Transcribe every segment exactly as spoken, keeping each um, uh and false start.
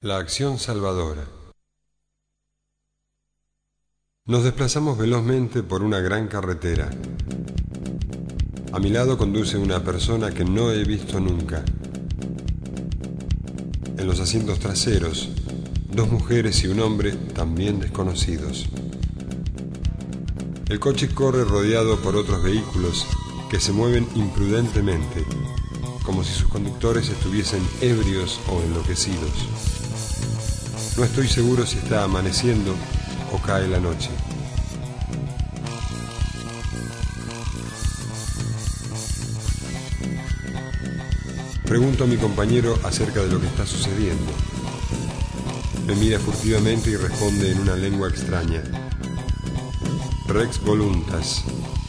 La acción salvadora. Nos desplazamos velozmente por una gran carretera. A mi lado conduce una persona que no he visto nunca. En los asientos traseros, dos mujeres y un hombre también desconocidos. El coche corre rodeado por otros vehículos que se mueven imprudentemente, como si sus conductores estuviesen ebrios o enloquecidos. No estoy seguro si está amaneciendo o cae la noche. Pregunto a mi compañero acerca de lo que está sucediendo. Me mira furtivamente y responde en una lengua extraña. Rex voluntas.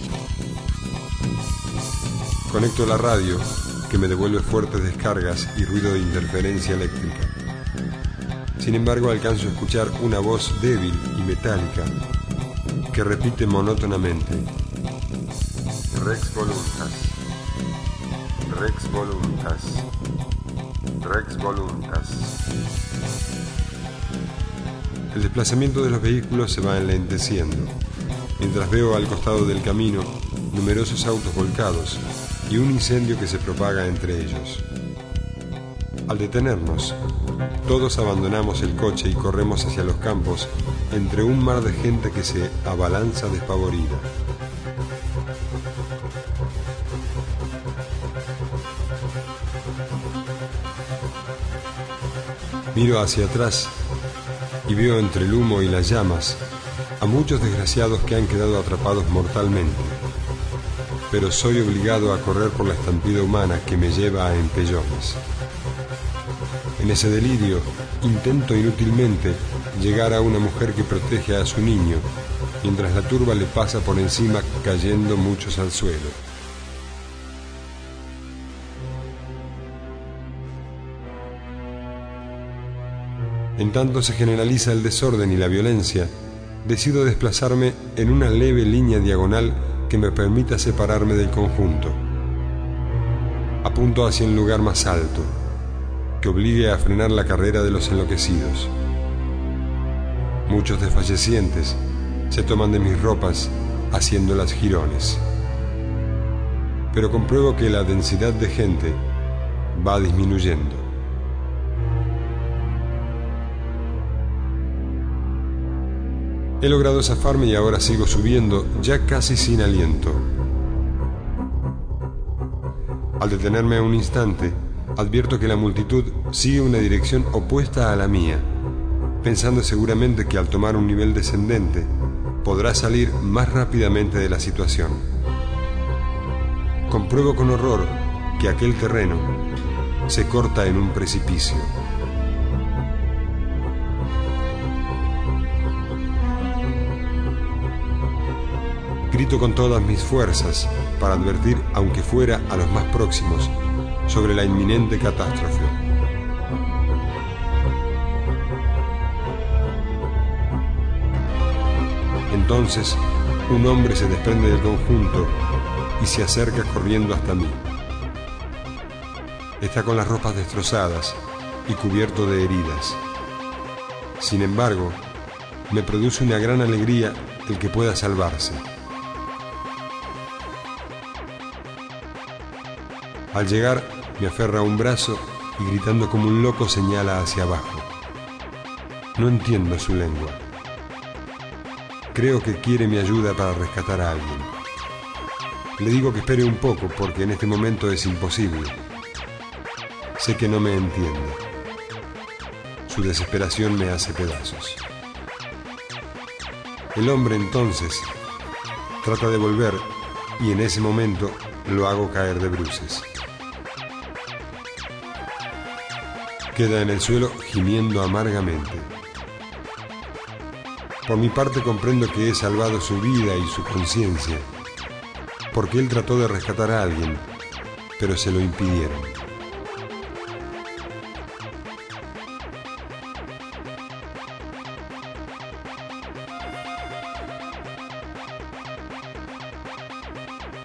Conecto la radio, que me devuelve fuertes descargas y ruido de interferencia eléctrica. Sin embargo, alcanzo a escuchar una voz débil y metálica que repite monótonamente: Rex voluntas, Rex voluntas, Rex voluntas. El desplazamiento de los vehículos se va enlenteciendo, mientras veo al costado del camino numerosos autos volcados y un incendio que se propaga entre ellos. Al detenernos, todos abandonamos el coche y corremos hacia los campos entre un mar de gente que se abalanza despavorida. Miro hacia atrás y veo entre el humo y las llamas a muchos desgraciados que han quedado atrapados mortalmente, pero soy obligado a correr por la estampida humana que me lleva a empellones. En ese delirio, intento inútilmente llegar a una mujer que protege a su niño, mientras la turba le pasa por encima, cayendo muchos al suelo. En tanto se generaliza el desorden y la violencia, decido desplazarme en una leve línea diagonal que me permita separarme del conjunto. Apunto hacia un lugar más alto, que obligue a frenar la carrera de los enloquecidos. Muchos desfallecientes se toman de mis ropas haciéndolas jirones. Pero compruebo que la densidad de gente va disminuyendo. He logrado zafarme y ahora sigo subiendo, ya casi sin aliento. Al detenerme un instante, advierto que la multitud sigue una dirección opuesta a la mía, pensando seguramente que al tomar un nivel descendente podrá salir más rápidamente de la situación. Compruebo con horror que aquel terreno se corta en un precipicio. Grito con todas mis fuerzas para advertir, aunque fuera a los más próximos, sobre la inminente catástrofe. Entonces, un hombre se desprende del conjunto y se acerca corriendo hasta mí. Está con las ropas destrozadas y cubierto de heridas. Sin embargo, me produce una gran alegría el que pueda salvarse. Al llegar, me aferra a un brazo y gritando como un loco señala hacia abajo. No entiendo su lengua. Creo que quiere mi ayuda para rescatar a alguien. Le digo que espere un poco porque en este momento es imposible. Sé que no me entiende. Su desesperación me hace pedazos. El hombre entonces trata de volver y en ese momento lo hago caer de bruces. Queda en el suelo gimiendo amargamente. Por mi parte comprendo que he salvado su vida y su conciencia, porque él trató de rescatar a alguien, pero se lo impidieron.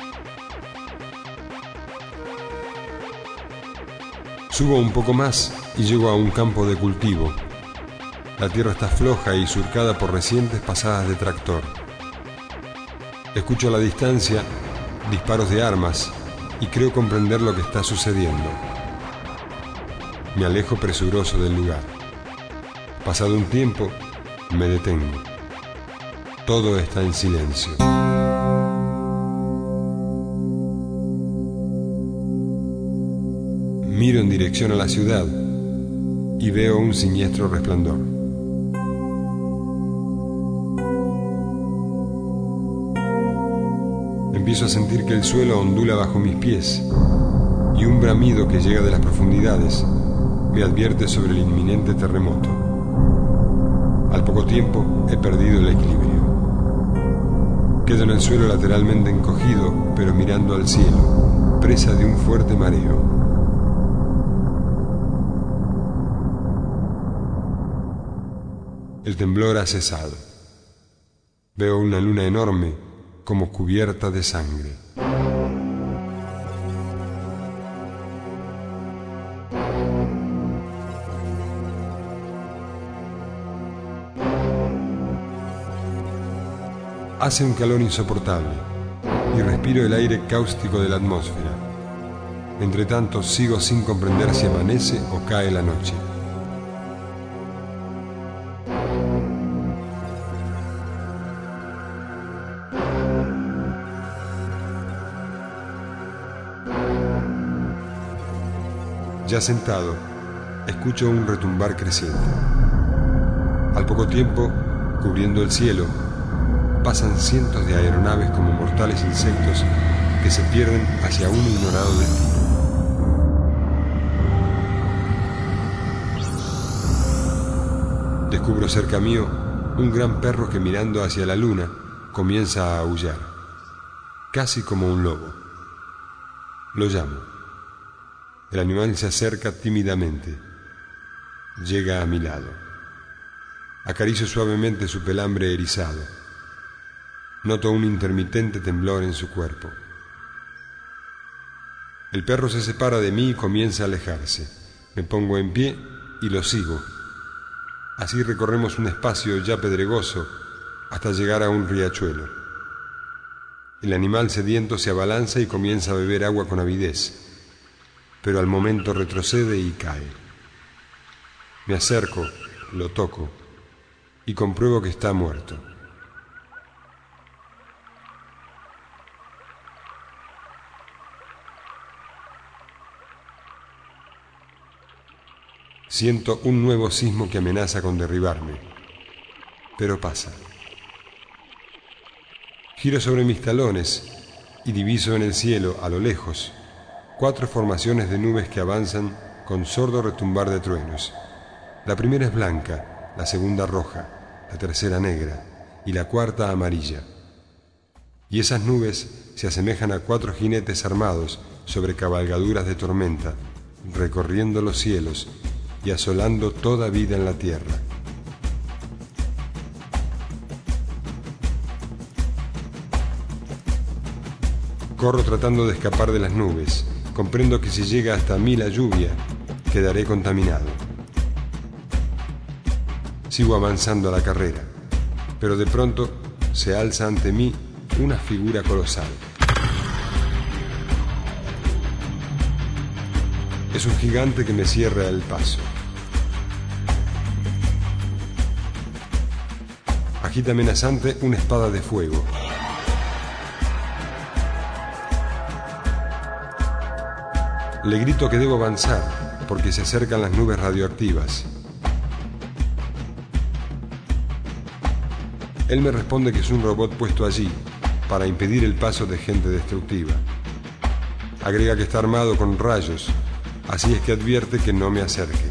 Subo un poco más y llego a un campo de cultivo. La tierra está floja y surcada por recientes pasadas de tractor. Escucho a la distancia disparos de armas y creo comprender lo que está sucediendo. Me alejo presuroso del lugar. Pasado un tiempo, me detengo. Todo está en silencio. Miro en dirección a la ciudad y veo un siniestro resplandor. Empiezo a sentir que el suelo ondula bajo mis pies y un bramido que llega de las profundidades me advierte sobre el inminente terremoto. Al poco tiempo he perdido el equilibrio. Quedo en el suelo lateralmente encogido, pero mirando al cielo, presa de un fuerte mareo. El temblor ha cesado. Veo una luna enorme como cubierta de sangre. Hace un calor insoportable y respiro el aire cáustico de la atmósfera. Entre tanto, sigo sin comprender si amanece o cae la noche. Ya sentado, escucho un retumbar creciente. Al poco tiempo, cubriendo el cielo, pasan cientos de aeronaves como mortales insectos que se pierden hacia un ignorado destino. Descubro cerca mío un gran perro que, mirando hacia la luna, comienza a aullar, casi como un lobo. Lo llamo. El animal se acerca tímidamente. Llega a mi lado. Acaricio suavemente su pelambre erizado. Noto un intermitente temblor en su cuerpo. El perro se separa de mí y comienza a alejarse. Me pongo en pie y lo sigo. Así recorremos un espacio ya pedregoso hasta llegar a un riachuelo. El animal sediento se abalanza y comienza a beber agua con avidez, pero al momento retrocede y cae. Me acerco, lo toco y compruebo que está muerto. Siento un nuevo sismo que amenaza con derribarme, pero pasa. Giro sobre mis talones y diviso en el cielo, a lo lejos, cuatro formaciones de nubes que avanzan con sordo retumbar de truenos. La primera es blanca, la segunda roja, la tercera negra y la cuarta amarilla. Y esas nubes se asemejan a cuatro jinetes armados sobre cabalgaduras de tormenta, recorriendo los cielos y asolando toda vida en la tierra. Corro tratando de escapar de las nubes. Comprendo que si llega hasta mí la lluvia, quedaré contaminado. Sigo avanzando a la carrera, pero de pronto se alza ante mí una figura colosal. Es un gigante que me cierra el paso. Agita amenazante una espada de fuego. Le grito que debo avanzar porque se acercan las nubes radioactivas. Él me responde que es un robot puesto allí para impedir el paso de gente destructiva. Agrega que está armado con rayos, así es que advierte que no me acerque.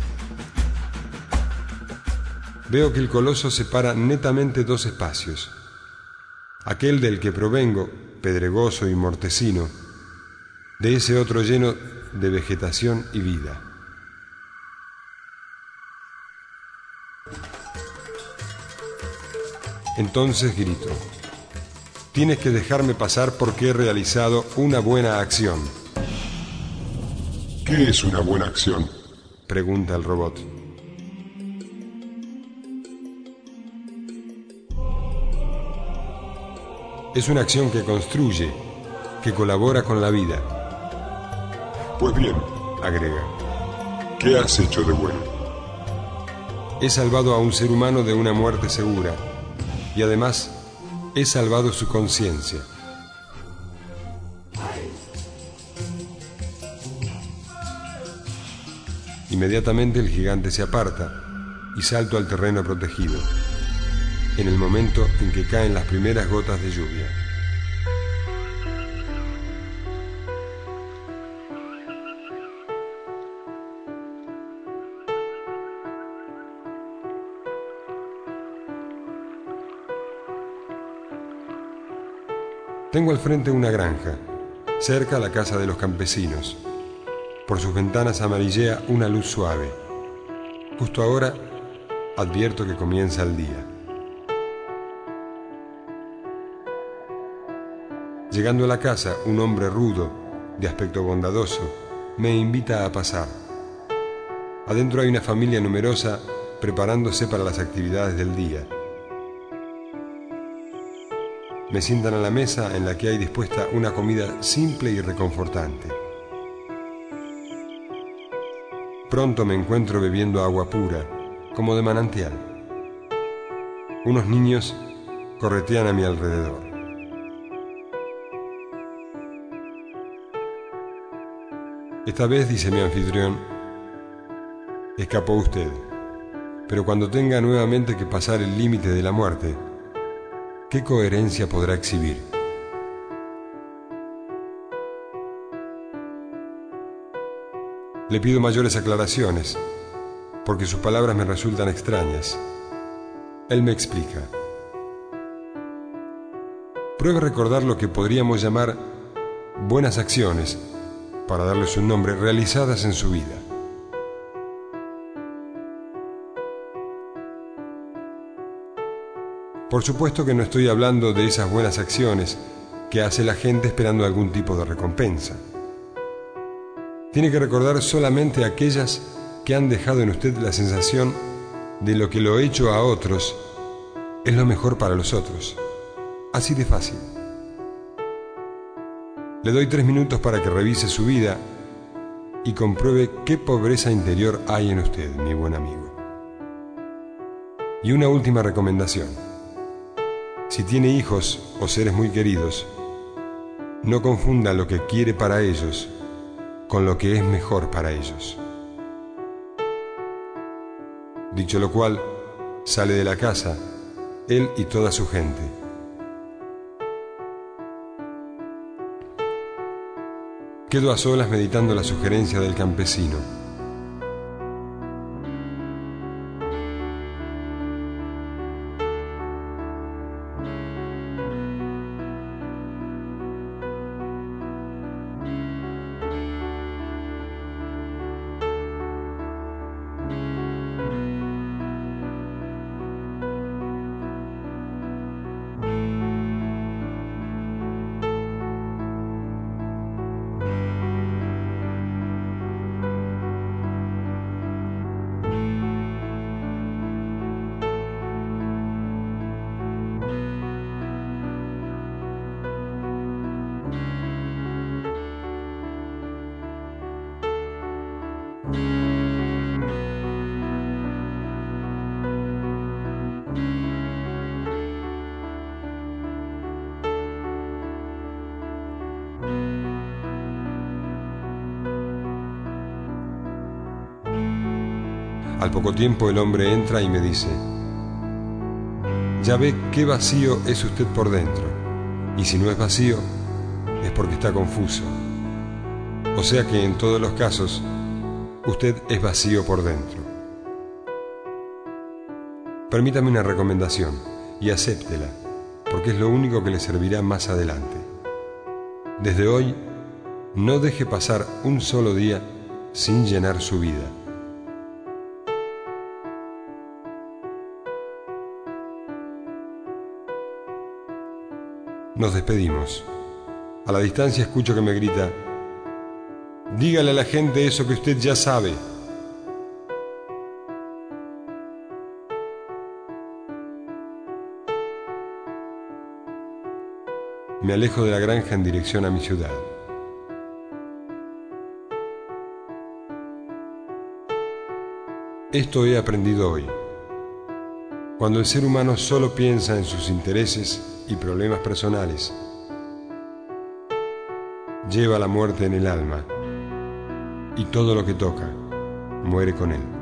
Veo que el coloso separa netamente dos espacios. Aquel del que provengo, pedregoso y mortecino, de ese otro lleno de vegetación y vida. Entonces grito: tienes que dejarme pasar porque he realizado una buena acción. ¿Qué es una buena acción? pregunta el robot. Es una acción que construye, que colabora con la vida. Pues bien, agrega, ¿qué has hecho de bueno? He salvado a un ser humano de una muerte segura y además he salvado su conciencia. Inmediatamente el gigante se aparta y salto al terreno protegido, en el momento en que caen las primeras gotas de lluvia. Tengo al frente una granja, cerca a la casa de los campesinos. Por sus ventanas amarillea una luz suave. Justo ahora advierto que comienza el día. Llegando a la casa, un hombre rudo, de aspecto bondadoso, me invita a pasar. Adentro hay una familia numerosa preparándose para las actividades del día. Me sientan a la mesa en la que hay dispuesta una comida simple y reconfortante. Pronto me encuentro bebiendo agua pura, como de manantial. Unos niños corretean a mi alrededor. Esta vez, dice mi anfitrión, escapó usted, pero cuando tenga nuevamente que pasar el límite de la muerte, ¿qué coherencia podrá exhibir? Le pido mayores aclaraciones, porque sus palabras me resultan extrañas. Él me explica. Pruebe a recordar lo que podríamos llamar buenas acciones, para darles un nombre, realizadas en su vida. Por supuesto que no estoy hablando de esas buenas acciones que hace la gente esperando algún tipo de recompensa. Tiene que recordar solamente aquellas que han dejado en usted la sensación de lo que lo hecho a otros es lo mejor para los otros. Así de fácil. Le doy tres minutos para que revise su vida y compruebe qué pobreza interior hay en usted, mi buen amigo. Y una última recomendación. Si tiene hijos o seres muy queridos, no confunda lo que quiere para ellos con lo que es mejor para ellos. Dicho lo cual, sale de la casa, él y toda su gente. Quedo a solas meditando la sugerencia del campesino. Al poco tiempo el hombre entra y me dice: ya ve qué vacío es usted por dentro, y si no es vacío, es porque está confuso. O sea que en todos los casos, usted es vacío por dentro. Permítame una recomendación, y acéptela, porque es lo único que le servirá más adelante. Desde hoy, no deje pasar un solo día sin llenar su vida. Nos despedimos. A la distancia escucho que me grita: dígale a la gente eso que usted ya sabe. Me alejo de la granja en dirección a mi ciudad. Esto he aprendido hoy. Cuando el ser humano solo piensa en sus intereses y problemas personales, lleva la muerte en el alma y todo lo que toca muere con él.